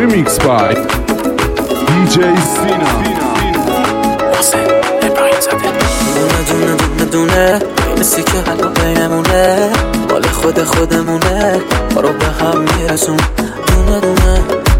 Remix by DJ Sina. حسین ابراهیم زاده. دونه مثل که حالا بینمونه، مال خودمونه، ما رو به هم میرسون. دونه دونه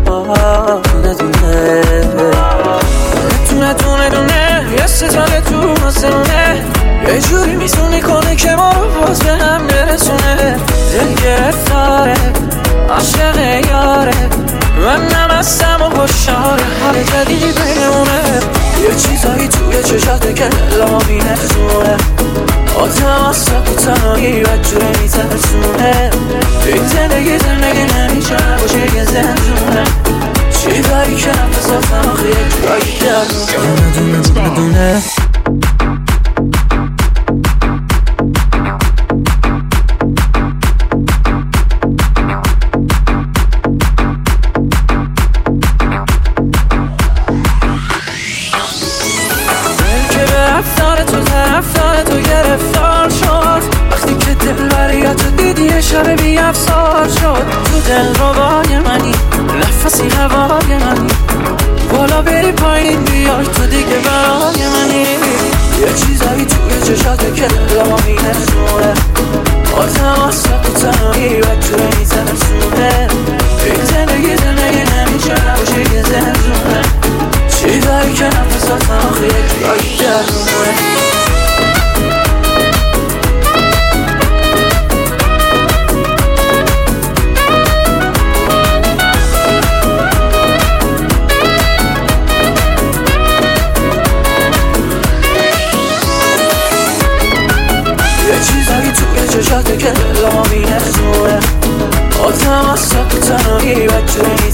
یه ستاره تو آسمونه، یه جوری میزونی کنه که ما رو باز به هم برسونه. دل گرفتاره، عاشق یاره، من نمستم و خوشحال حال جدیدی بینمونه. یه چیزایی توی چشاته که دلما مینرسونه، آدم اصلا تو تنهایی بدجوره میترسونه. این زندگی نمیشه باشه یه زندونه، چیزایی که نفساتم آخه یک جایی دارونه. دونه رفتار تو گرفتار شد، وقتی که دل بریاتو دیدی یه شب بی افسار شد. تو دل روای منی، نفسی هوای منی، بالا بری پایین بیای تو دیگه برای منی. یه چیزایی توی چشاته که دلما مینرسونه، آدم اصلا تو تنهایی بدجوره میترسونه. این زندگی نمیشه نباشه یه زندونه، چیزایی که نفساتم آخه یک جایی دارونه. چیزایی توی چشاته که دلما مینرسونه، آدم اصلا تو تنهایی بدجوره